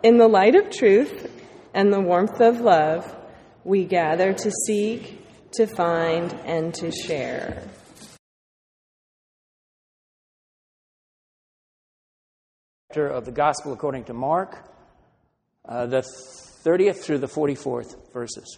In the light of truth and the warmth of love, we gather to seek, to find, and to share. Of the Gospel according to Mark, the 30th through the 44th verses.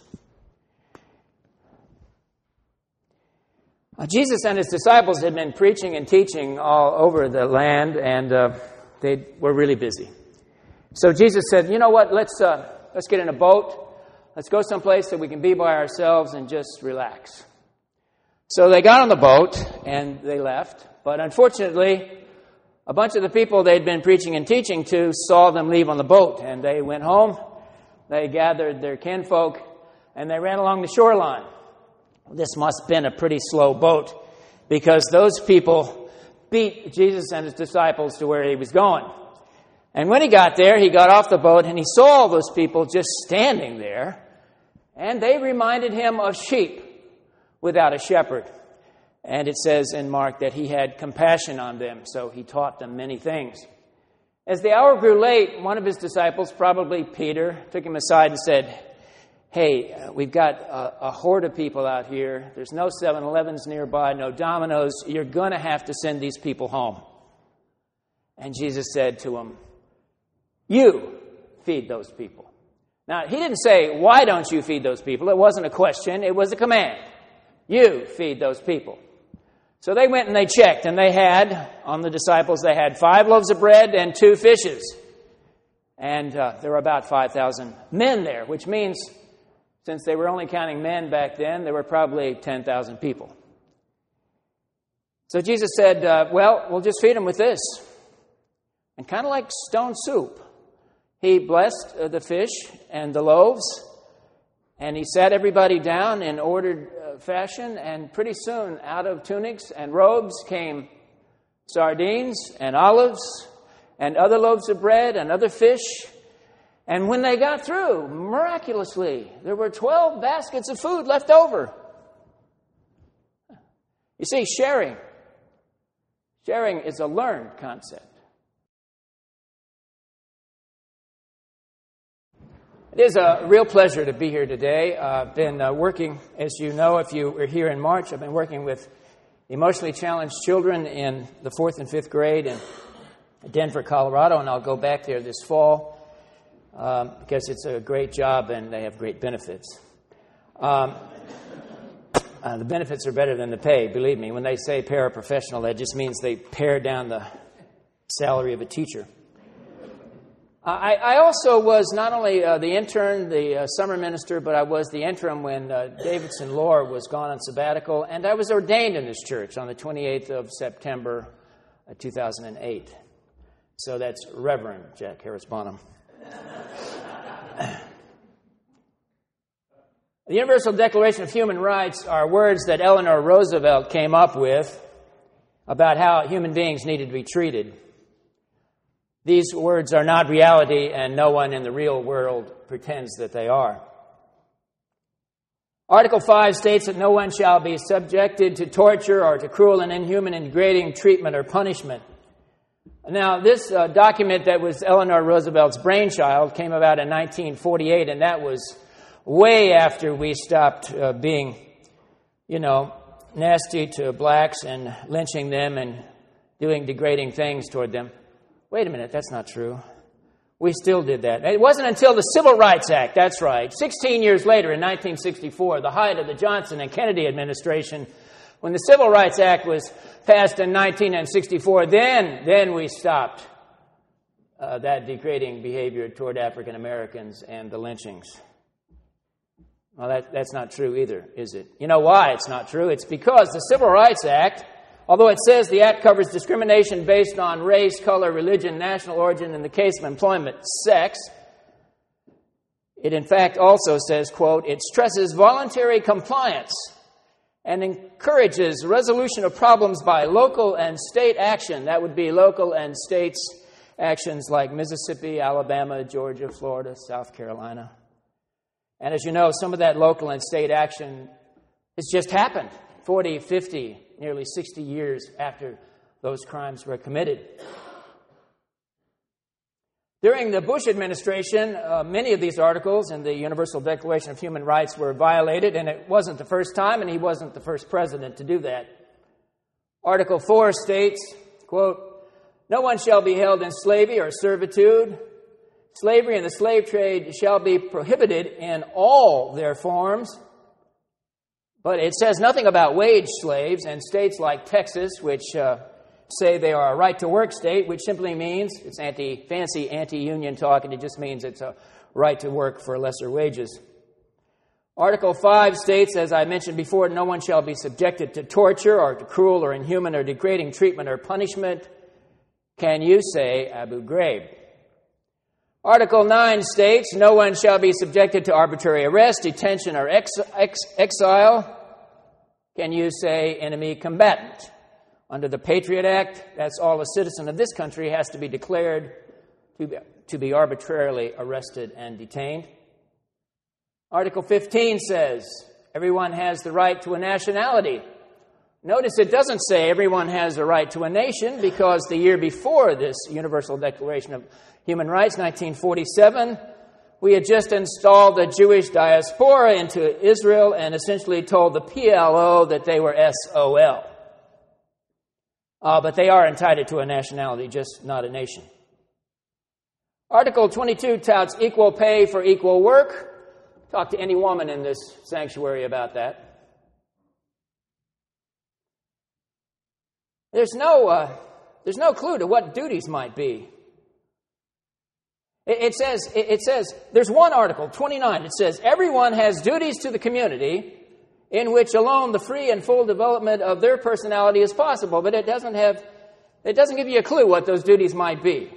Jesus and his disciples had been preaching and teaching all over the land, and they were really busy. So Jesus said, you know what, let's get in a boat. Let's go someplace that we can be by ourselves and just relax. So they got on the boat, and they left. But unfortunately, a bunch of the people they'd been preaching and teaching to saw them leave on the boat, and they went home. They gathered their kinfolk, and they ran along the shoreline. This must have been a pretty slow boat, because those people beat Jesus and his disciples to where he was going. And when he got there, he got off the boat, and he saw all those people just standing there, and they reminded him of sheep without a shepherd. And it says in Mark that he had compassion on them, so he taught them many things. As the hour grew late, one of his disciples, probably Peter, took him aside and said, hey, we've got a horde of people out here. There's no 7-Elevens nearby, no Domino's. You're going to have to send these people home. And Jesus said to him, you feed those people. Now, he didn't say, why don't you feed those people? It wasn't a question. It was a command. You feed those people. So they went and they checked, and they had, on the disciples, they had 5 loaves of bread and 2 fishes. And there were about 5,000 men there, which means, since they were only counting men back then, there were probably 10,000 people. So Jesus said, well, we'll just feed them with this. And kind of like stone soup, he blessed the fish and the loaves, and he sat everybody down in ordered fashion, and pretty soon, out of tunics and robes came sardines and olives and other loaves of bread and other fish. And when they got through, miraculously, there were 12 baskets of food left over. You see, sharing is a learned concept. It is a real pleasure to be here today. I've been working, as you know, if you were here in March, I've been working with emotionally challenged children in the 4th and 5th grade in Denver, Colorado, and I'll go back there this fall because it's a great job and they have great benefits. The benefits are better than the pay, believe me. When they say paraprofessional, that just means they pare down the salary of a teacher. I also was not only the intern, the summer minister, but I was the interim when Davidson Lohr was gone on sabbatical, and I was ordained in this church on the 28th of September 2008. So that's Reverend Jack Harris Bonham. The Universal Declaration of Human Rights are words that Eleanor Roosevelt came up with about how human beings needed to be treated. These words are not reality, and no one in the real world pretends that they are. Article 5 states that no one shall be subjected to torture or to cruel and inhuman and degrading treatment or punishment. Now, this document that was Eleanor Roosevelt's brainchild came about in 1948, and that was way after we stopped being, nasty to blacks and lynching them and doing degrading things toward them. Wait a minute, that's not true. We still did that. It wasn't until the Civil Rights Act, that's right, 16 years later in 1964, the height of the Johnson and Kennedy administration, when the Civil Rights Act was passed in 1964, then we stopped that degrading behavior toward African Americans and the lynchings. Well, that's not true either, is it? You know why it's not true? It's because the Civil Rights Act, although it says the Act covers discrimination based on race, color, religion, national origin, in the case of employment, sex, it in fact also says, quote, it stresses voluntary compliance and encourages resolution of problems by local and state action. That would be local and states actions like Mississippi, Alabama, Georgia, Florida, South Carolina. And as you know, some of that local and state action has just happened 40, 50, nearly 60 years after those crimes were committed. During the Bush administration, many of these articles in the Universal Declaration of Human Rights were violated, and it wasn't the first time, and he wasn't the first president to do that. Article 4 states, quote, "No one shall be held in slavery or servitude. Slavery and the slave trade shall be prohibited in all their forms." But it says nothing about wage slaves, and states like Texas, which say they are a right-to-work state, which simply means, it's fancy anti-union talk, and it just means it's a right to work for lesser wages. Article 5 states, as I mentioned before, no one shall be subjected to torture or to cruel or inhuman or degrading treatment or punishment. Can you say Abu Ghraib? Article 9 states, no one shall be subjected to arbitrary arrest, detention, or exile. Can you say enemy combatant? Under the Patriot Act, that's all a citizen of this country has to be declared to be arbitrarily arrested and detained. Article 15 says everyone has the right to a nationality. Notice it doesn't say everyone has a right to a nation, because the year before this Universal Declaration of Human Rights, 1947, we had just installed the Jewish diaspora into Israel and essentially told the PLO that they were SOL. But they are entitled to a nationality, just not a nation. Article 22 touts equal pay for equal work. Talk to any woman in this sanctuary about that. There's no clue to what duties might be. It says, there's one article, 29, it says, everyone has duties to the community in which alone the free and full development of their personality is possible, but it doesn't give you a clue what those duties might be.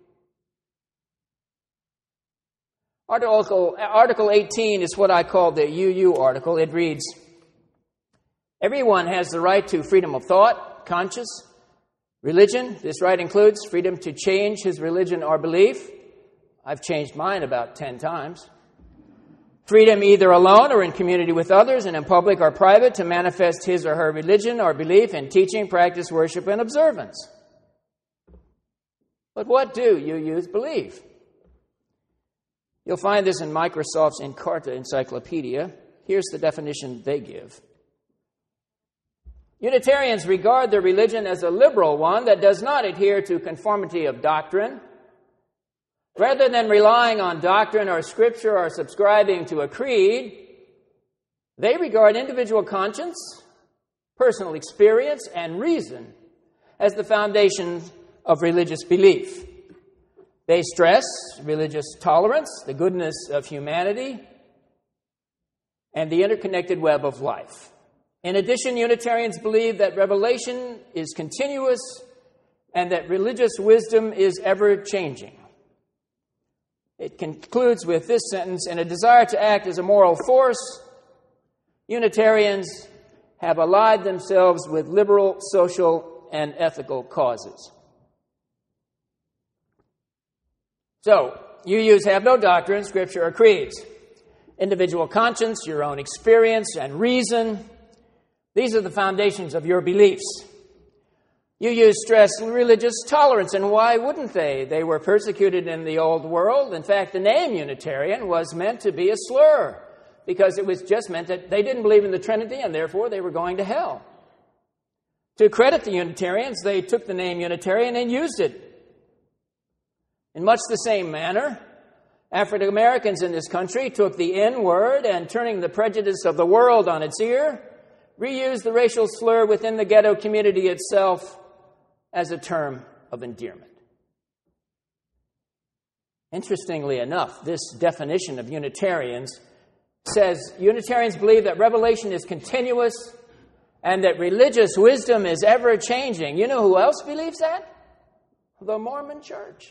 Article 18 is what I call the UU article. It reads, everyone has the right to freedom of thought, conscience, religion. This right includes freedom to change his religion or belief. I've changed mine about 10 times. Freedom either alone or in community with others and in public or private to manifest his or her religion or belief in teaching, practice, worship, and observance. But what do UUs believe? You'll find this in Microsoft's Encarta Encyclopedia. Here's the definition they give. Unitarians regard their religion as a liberal one that does not adhere to conformity of doctrine. Rather than relying on doctrine or scripture or subscribing to a creed, they regard individual conscience, personal experience, and reason as the foundation of religious belief. They stress religious tolerance, the goodness of humanity, and the interconnected web of life. In addition, Unitarians believe that revelation is continuous and that religious wisdom is ever-changing. It concludes with this sentence, in a desire to act as a moral force, Unitarians have allied themselves with liberal, social, and ethical causes. So, UUs have no doctrine, scripture, or creeds. Individual conscience, your own experience, and reason, these are the foundations of your beliefs. UUs stress religious tolerance, and why wouldn't they? They were persecuted in the old world. In fact, the name Unitarian was meant to be a slur, because it was just meant that they didn't believe in the Trinity, and therefore they were going to hell. To credit the Unitarians, they took the name Unitarian and used it. In much the same manner, African Americans in this country took the N word and, turning the prejudice of the world on its ear, reused the racial slur within the ghetto community itself as a term of endearment. Interestingly enough, this definition of Unitarians says Unitarians believe that revelation is continuous and that religious wisdom is ever-changing. You know who else believes that? The Mormon Church.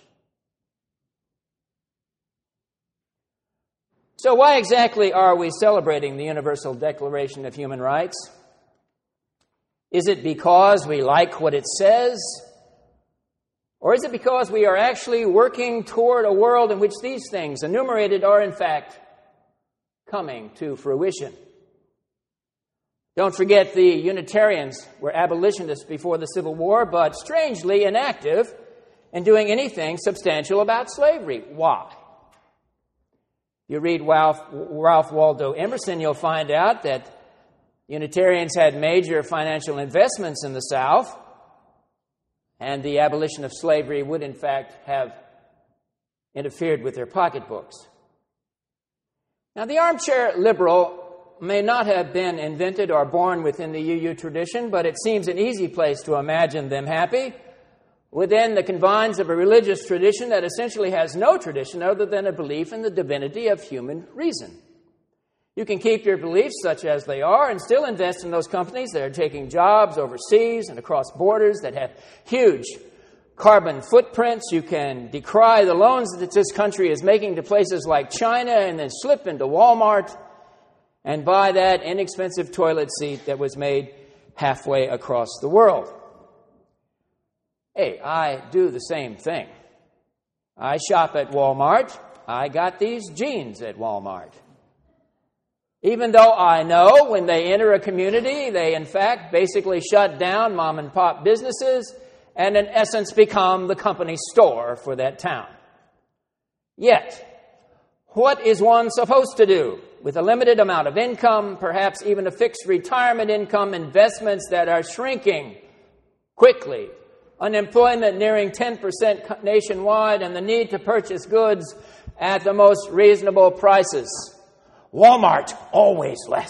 So why exactly are we celebrating the Universal Declaration of Human Rights? Is it because we like what it says? Or is it because we are actually working toward a world in which these things enumerated are in fact coming to fruition? Don't forget, the Unitarians were abolitionists before the Civil War, but strangely inactive in doing anything substantial about slavery. Why? You read Ralph Waldo Emerson, you'll find out that Unitarians had major financial investments in the South, and the abolition of slavery would, in fact, have interfered with their pocketbooks. Now, the armchair liberal may not have been invented or born within the UU tradition, but it seems an easy place to imagine them happy within the confines of a religious tradition that essentially has no tradition other than a belief in the divinity of human reason. You can keep your beliefs such as they are and still invest in those companies that are taking jobs overseas and across borders that have huge carbon footprints. You can decry the loans that this country is making to places like China and then slip into Walmart and buy that inexpensive toilet seat that was made halfway across the world. Hey, I do the same thing. I shop at Walmart. I got these jeans at Walmart. Even though I know when they enter a community, they in fact basically shut down mom and pop businesses and in essence become the company store for that town. Yet, what is one supposed to do with a limited amount of income, perhaps even a fixed retirement income, investments that are shrinking quickly, unemployment nearing 10% nationwide, and the need to purchase goods at the most reasonable prices? Walmart always less.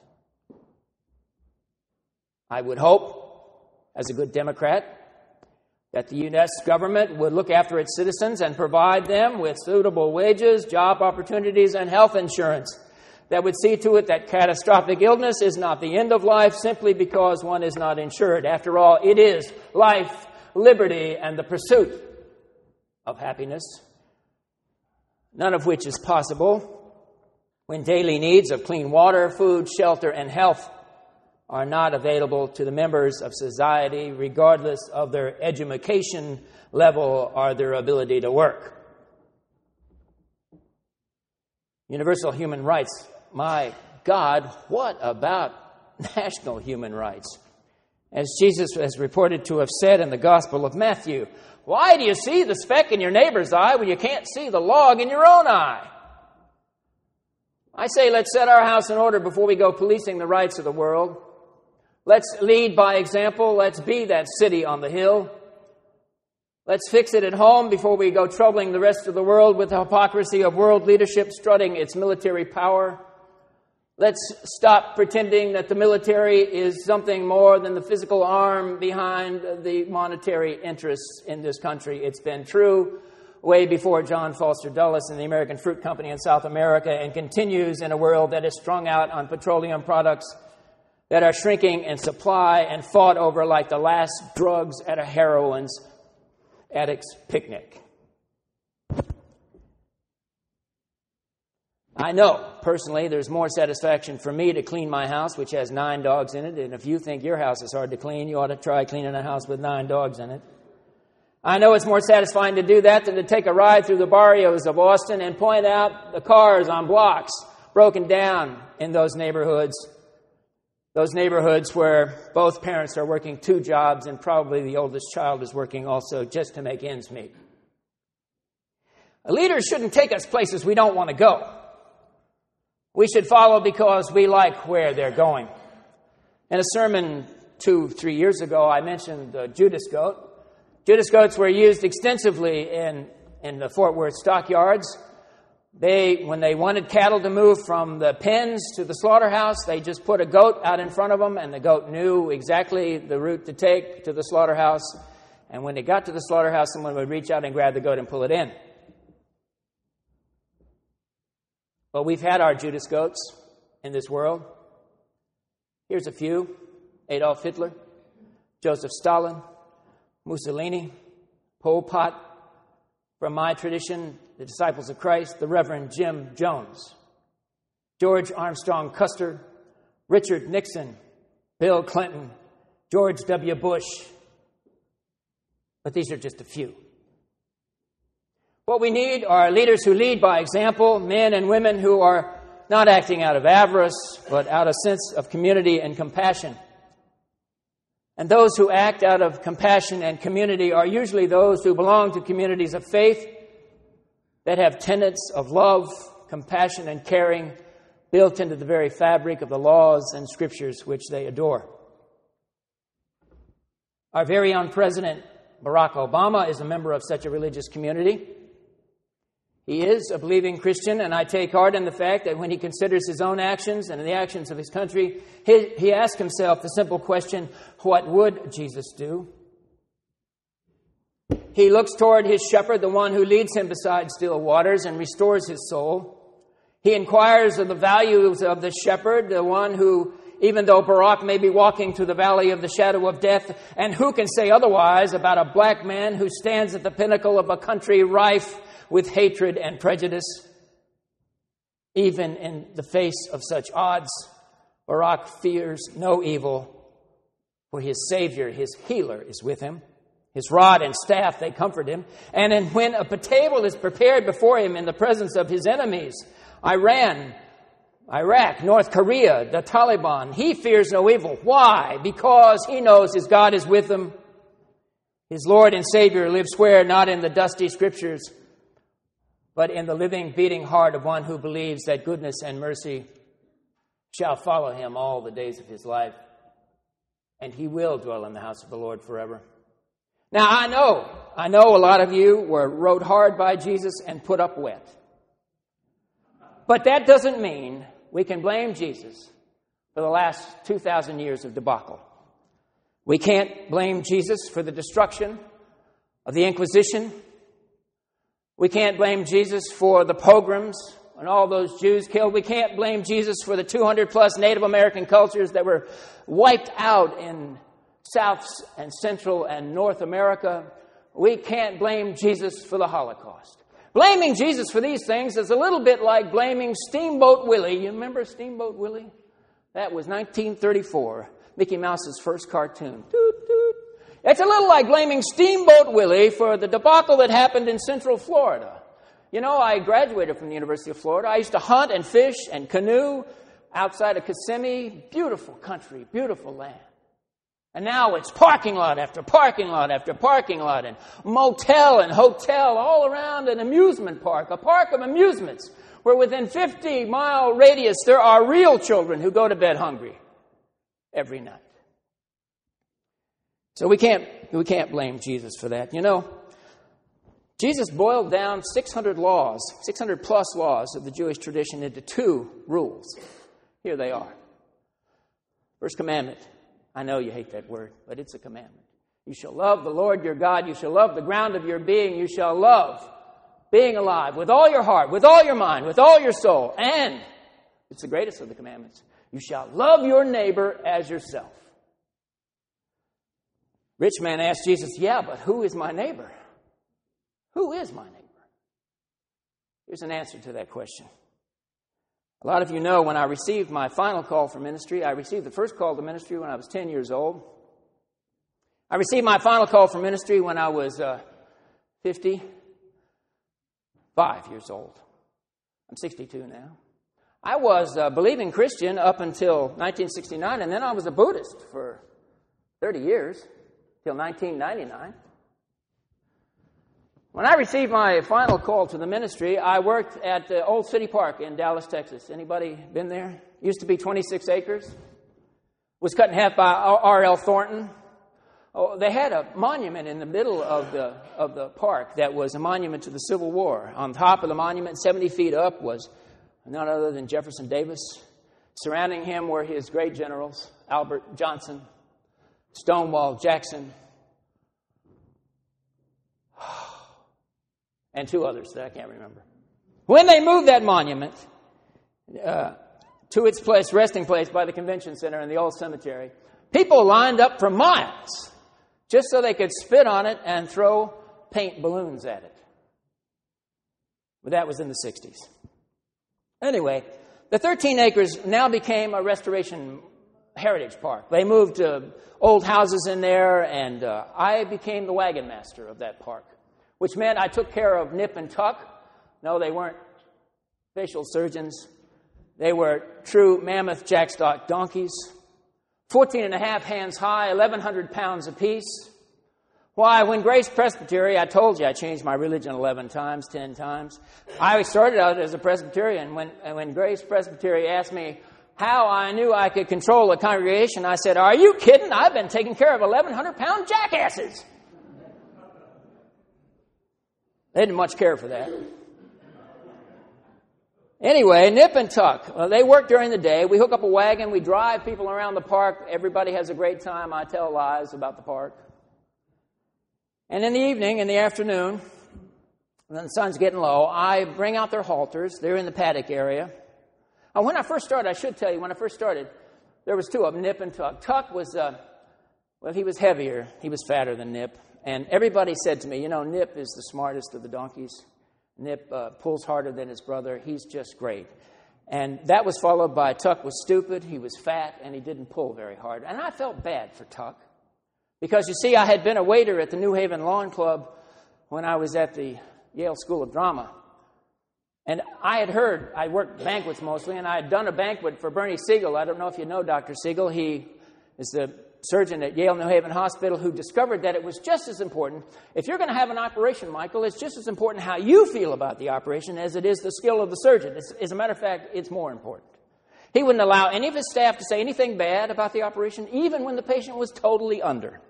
I would hope, as a good Democrat, that the U.S. government would look after its citizens and provide them with suitable wages, job opportunities, and health insurance that would see to it that catastrophic illness is not the end of life simply because one is not insured. After all, it is life, liberty, and the pursuit of happiness, none of which is possible when daily needs of clean water, food, shelter, and health are not available to the members of society, regardless of their education level or their ability to work. Universal human rights. My God, what about national human rights? As Jesus is reported to have said in the Gospel of Matthew, why do you see the speck in your neighbor's eye when you can't see the log in your own eye? I say let's set our house in order before we go policing the rights of the world. Let's lead by example. Let's be that city on the hill. Let's fix it at home before we go troubling the rest of the world with the hypocrisy of world leadership strutting its military power. Let's stop pretending that the military is something more than the physical arm behind the monetary interests in this country. It's been true way before John Foster Dulles and the American Fruit Company in South America, and continues in a world that is strung out on petroleum products that are shrinking in supply and fought over like the last drugs at a heroin's addict's picnic. I know, personally, there's more satisfaction for me to clean my house, which has 9 dogs in it, and if you think your house is hard to clean, you ought to try cleaning a house with 9 dogs in it. I know it's more satisfying to do that than to take a ride through the barrios of Austin and point out the cars on blocks broken down in those neighborhoods where both parents are working 2 jobs and probably the oldest child is working also just to make ends meet. Leaders shouldn't take us places we don't want to go. We should follow because we like where they're going. In a sermon 2-3 years ago, I mentioned the Judas goat. Judas goats were used extensively in the Fort Worth stockyards. When they wanted cattle to move from the pens to the slaughterhouse, they just put a goat out in front of them, and the goat knew exactly the route to take to the slaughterhouse. And when they got to the slaughterhouse, someone would reach out and grab the goat and pull it in. But we've had our Judas goats in this world. Here's a few: Adolf Hitler, Joseph Stalin, Mussolini, Pol Pot. From my tradition, the Disciples of Christ, the Reverend Jim Jones, George Armstrong Custer, Richard Nixon, Bill Clinton, George W. Bush. But these are just a few. What we need are leaders who lead by example, men and women who are not acting out of avarice, but out of sense of community and compassion. And those who act out of compassion and community are usually those who belong to communities of faith that have tenets of love, compassion, and caring built into the very fabric of the laws and scriptures which they adore. Our very own President, Barack Obama, is a member of such a religious community. He is a believing Christian, and I take heart in the fact that when he considers his own actions and the actions of his country, he asks himself the simple question, what would Jesus do? He looks toward his shepherd, the one who leads him beside still waters and restores his soul. He inquires of the values of the shepherd, the one who, even though Barack may be walking through the valley of the shadow of death, and who can say otherwise about a black man who stands at the pinnacle of a country rife with hatred and prejudice? Even in the face of such odds, Barack fears no evil, for his Savior, his healer, is with him. His rod and staff, they comfort him. And when a table is prepared before him in the presence of his enemies, Iran, Iraq, North Korea, the Taliban, he fears no evil. Why? Because he knows his God is with him. His Lord and Savior lives where? Not in the dusty scriptures, but in the living, beating heart of one who believes that goodness and mercy shall follow him all the days of his life, and he will dwell in the house of the Lord forever. Now, I know a lot of you were rode hard by Jesus and put up wet. But that doesn't mean we can blame Jesus for the last 2,000 years of debacle. We can't blame Jesus for the destruction of the Inquisition. We can't blame Jesus for the pogroms and all those Jews killed. We can't blame Jesus for the 200 plus Native American cultures that were wiped out in South and Central and North America. We can't blame Jesus for the Holocaust. Blaming Jesus for these things is a little bit like blaming Steamboat Willie. You remember Steamboat Willie? That was 1934, Mickey Mouse's first cartoon. Toot, toot. It's a little like blaming Steamboat Willie for the debacle that happened in Central Florida. You know, I graduated from the University of Florida. I used to hunt and fish and canoe outside of Kissimmee. Beautiful country, beautiful land. And now it's parking lot after parking lot after parking lot, and motel and hotel all around an amusement park, a park of amusements, where within 50-mile radius there are real children who go to bed hungry every night. So we can't blame Jesus for that. You know, Jesus boiled down 600 plus laws of the Jewish tradition into 2 rules. Here they are. First commandment. I know you hate that word, but it's a commandment. You shall love the Lord your God. You shall love the ground of your being. You shall love being alive with all your heart, with all your mind, with all your soul. And it's the greatest of the commandments. You shall love your neighbor as yourself. Rich man asked Jesus, yeah, but who is my neighbor? Who is my neighbor? Here's an answer to that question. A lot of you know when I received my final call for ministry, I received the first call to ministry when I was 10 years old. I received my final call for ministry when I was 55 years old. I'm 62 now. I was a believing Christian up until 1969, and then I was a Buddhist for 30 years, till 1999. When I received my final call to the ministry, I worked at the Old City Park in Dallas, Texas. Anybody been there? Used to be 26 acres. Was cut in half by R.L. Thornton. Oh, they had a monument in the middle of the park that was a monument to the Civil War. On top of the monument, 70 feet up, was none other than Jefferson Davis. Surrounding him were his great generals, Albert Johnson, Stonewall Jackson, and 2 others that I can't remember. When they moved that monument to its resting place by the convention center in the old cemetery, people lined up for miles just so they could spit on it and throw paint balloons at it. But that was in the 60s. Anyway, the 13 acres now became a restoration heritage park. They moved old houses in there, and I became the wagon master of that park, which meant I took care of nip and tuck. No, they weren't facial surgeons. They were true mammoth jackstock donkeys, 14 and a half hands high, 1,100 pounds apiece. Why, when Grace Presbytery, I told you I changed my religion 11 times, 10 times. I started out as a Presbyterian. When Grace Presbytery asked me how I knew I could control a congregation, I said, "Are you kidding? I've been taking care of 1,100-pound jackasses." They didn't much care for that. Anyway, Nip and Tuck. Well, they work during the day. We hook up a wagon. We drive people around the park. Everybody has a great time. I tell lies about the park. And in the evening, in the afternoon, when the sun's getting low, I bring out their halters. They're in the paddock area. Now, when I first started, I should tell you, when I first started, there was two of them, Nip and Tuck. Tuck was, he was heavier. He was fatter than Nip. And everybody said to me, Nip is the smartest of the donkeys. Nip pulls harder than his brother. He's just great. And that was followed by Tuck was stupid, he was fat, and he didn't pull very hard. And I felt bad for Tuck. Because, you see, I had been a waiter at the New Haven Lawn Club when I was at the Yale School of Drama. And I worked banquets mostly, and I had done a banquet for Bernie Siegel. I don't know if you know Dr. Siegel. He is the surgeon at Yale New Haven Hospital who discovered that it was just as important. If you're going to have an operation, Michael, it's just as important how you feel about the operation as it is the skill of the surgeon. As a matter of fact, it's more important. He wouldn't allow any of his staff to say anything bad about the operation, even when the patient was totally under.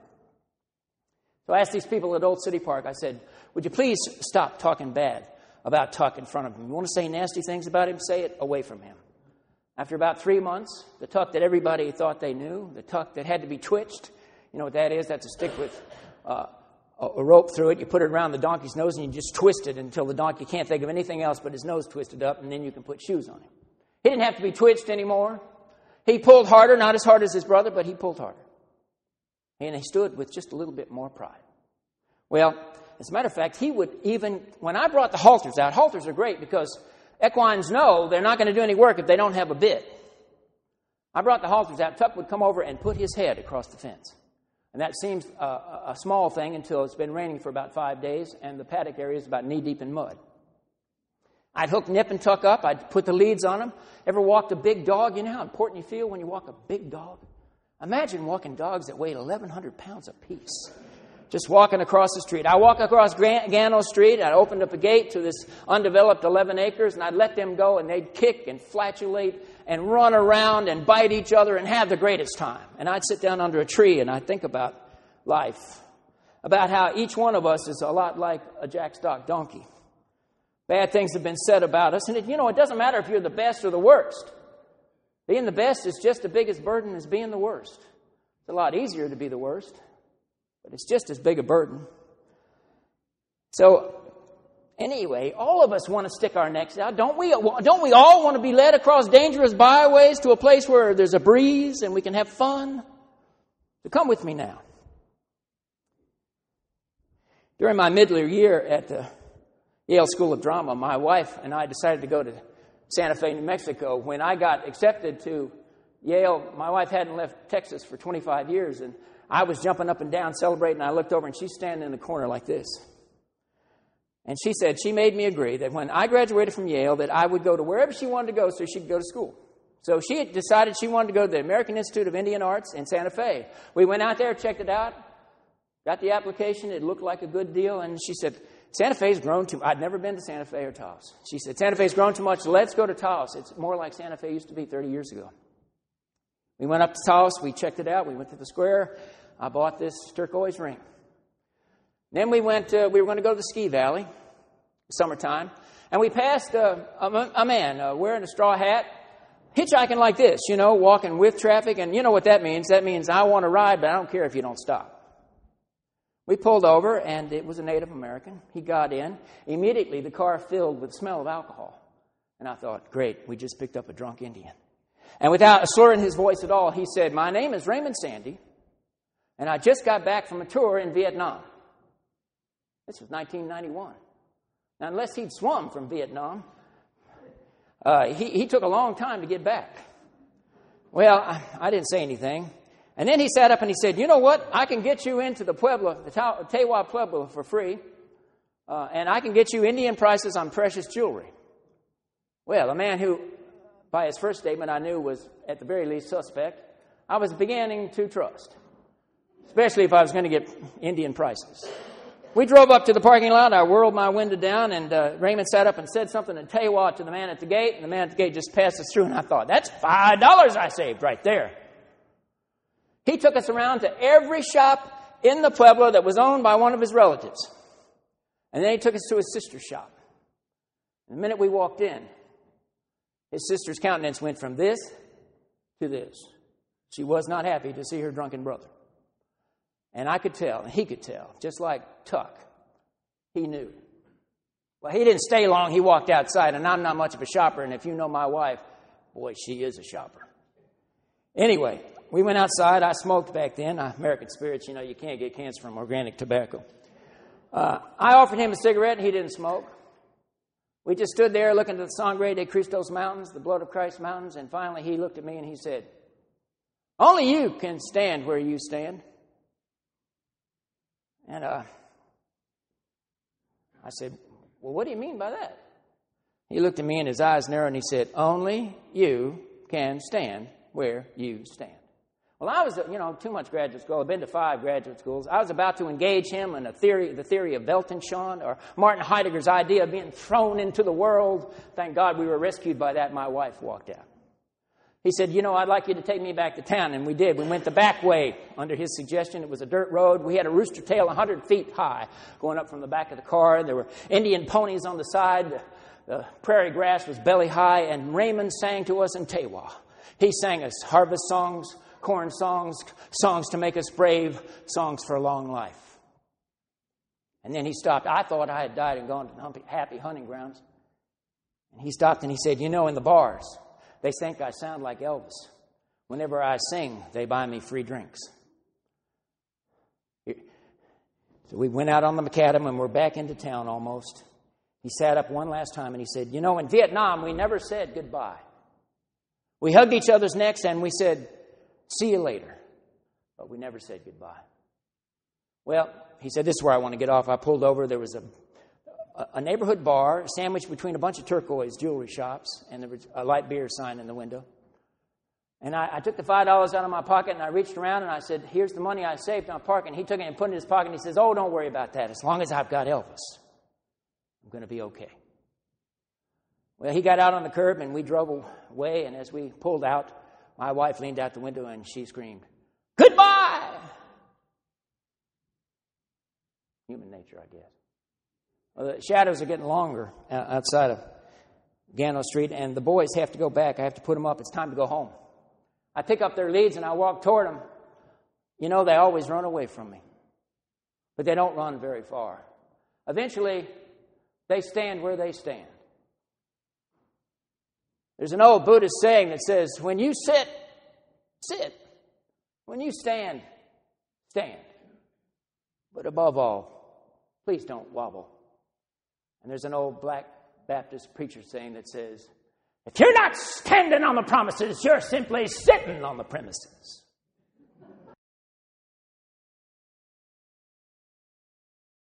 So I asked these people at Old City Park, I said, "Would you please stop talking bad about Tuck in front of him? You want to say nasty things about him? Say it away from him." After about 3 months, the Tuck that everybody thought they knew, the Tuck that had to be twitched, you know what that is? That's a stick with a rope through it. You put it around the donkey's nose and you just twist it until the donkey can't think of anything else but his nose twisted up, and then you can put shoes on him. He didn't have to be twitched anymore. He pulled harder, not as hard as his brother, but he pulled harder. And he stood with just a little bit more pride. Well, as a matter of fact, he would even, when I brought the halters out, halters are great because equines know they're not going to do any work if they don't have a bit. I brought the halters out. Tuck would come over and put his head across the fence. And that seems a small thing until it's been raining for about 5 days and the paddock area is about knee-deep in mud. I'd hook Nip and Tuck up. I'd put the leads on them. Ever walked a big dog? You know how important you feel when you walk a big dog? Imagine walking dogs that weighed 1,100 pounds apiece. Just walking across the street. I walk across Gano Street. I opened up a gate to this undeveloped 11 acres, and I'd let them go, and they'd kick and flatulate and run around and bite each other and have the greatest time. And I'd sit down under a tree, and I'd think about life, about how each one of us is a lot like a jackstock donkey. Bad things have been said about us, and it doesn't matter if you're the best or the worst. Being the best is just the biggest burden as being the worst. It's a lot easier to be the worst, but it's just as big a burden. So, anyway, all of us want to stick our necks out. Don't we all want to be led across dangerous byways to a place where there's a breeze and we can have fun? So come with me now. During my middle year at the Yale School of Drama, my wife and I decided to go to Santa Fe, New Mexico. When I got accepted to Yale, my wife hadn't left Texas for 25 years, and I was jumping up and down celebrating. I looked over, and she's standing in the corner like this. And she said she made me agree that when I graduated from Yale that I would go to wherever she wanted to go so she could go to school. So she had decided she wanted to go to the American Institute of Indian Arts in Santa Fe. We went out there, checked it out, got the application. It looked like a good deal, and she said, Santa Fe's grown too much. I'd never been to Santa Fe or Taos. She said, Santa Fe's grown too much. Let's go to Taos. It's more like Santa Fe used to be 30 years ago. We went up to Taos. We checked it out. We went to the square. I bought this turquoise ring. Then we were going to go to the ski valley, summertime, and we passed a man wearing a straw hat, hitchhiking like this, walking with traffic. And you know what that means. That means I want to ride, but I don't care if you don't stop. We pulled over, and it was a Native American. He got in. Immediately, the car filled with the smell of alcohol. And I thought, great, we just picked up a drunk Indian. And without a slur in his voice at all, he said, my name is Raymond Sandy, and I just got back from a tour in Vietnam. This was 1991. Now, unless he'd swum from Vietnam, he took a long time to get back. Well, I didn't say anything. And then he sat up and he said, you know what? I can get you into the Pueblo, the Tewa Pueblo for free, and I can get you Indian prices on precious jewelry. Well, a man who, by his first statement, I knew was at the very least suspect, I was beginning to trust, especially if I was going to get Indian prices. We drove up to the parking lot. I whirled my window down, and Raymond sat up and said something in Tewa to the man at the gate, and the man at the gate just passed us through, and I thought, that's $5 I saved right there. He took us around to every shop in the Pueblo that was owned by one of his relatives. And then he took us to his sister's shop. And the minute we walked in, his sister's countenance went from this to this. She was not happy to see her drunken brother. And I could tell, and he could tell, just like Tuck, he knew. Well, he didn't stay long. He walked outside, and I'm not much of a shopper, and if you know my wife, boy, she is a shopper. Anyway, we went outside. I smoked back then. American Spirits, you can't get cancer from organic tobacco. I offered him a cigarette, and he didn't smoke. We just stood there looking at the Sangre de Cristos Mountains, the Blood of Christ Mountains, and finally he looked at me and he said, only you can stand where you stand. And I said, well, what do you mean by that? He looked at me and his eyes narrowed and he said, only you can stand where you stand. Well, I was, too much graduate school. I've been to 5 graduate schools. I was about to engage him in the theory of Weltanschauung, or Martin Heidegger's idea of being thrown into the world. Thank God we were rescued by that. My wife walked out. He said, I'd like you to take me back to town. And we did. We went the back way under his suggestion. It was a dirt road. We had a rooster tail 100 feet high going up from the back of the car. There were Indian ponies on the side. The prairie grass was belly high. And Raymond sang to us in Tewa. He sang us harvest songs, corn songs, songs to make us brave, songs for a long life. And then he stopped. I thought I had died and gone to happy hunting grounds. And he stopped and he said, in the bars, they think I sound like Elvis. Whenever I sing, they buy me free drinks. So we went out on the macadam and we're back into town almost. He sat up one last time and he said, in Vietnam, we never said goodbye. We hugged each other's necks and we said, see you later. But we never said goodbye. Well, he said, this is where I want to get off. I pulled over. There was a neighborhood bar sandwiched between a bunch of turquoise jewelry shops, and there was a light beer sign in the window. And I took the $5 out of my pocket, and I reached around, and I said, here's the money I saved on parking. He took it and put it in his pocket, and he says, oh, don't worry about that. As long as I've got Elvis, I'm going to be okay. Well, he got out on the curb, and we drove away, and as we pulled out, my wife leaned out the window, and she screamed, goodbye! Human nature, I guess. Well, the shadows are getting longer outside of Gano Street, and the boys have to go back. I have to put them up. It's time to go home. I pick up their leads, and I walk toward them. They always run away from me. But they don't run very far. Eventually, they stand where they stand. There's an old Buddhist saying that says, when you sit, sit. When you stand, stand. But above all, please don't wobble. And there's an old black Baptist preacher saying that says, if you're not standing on the promises, you're simply sitting on the premises.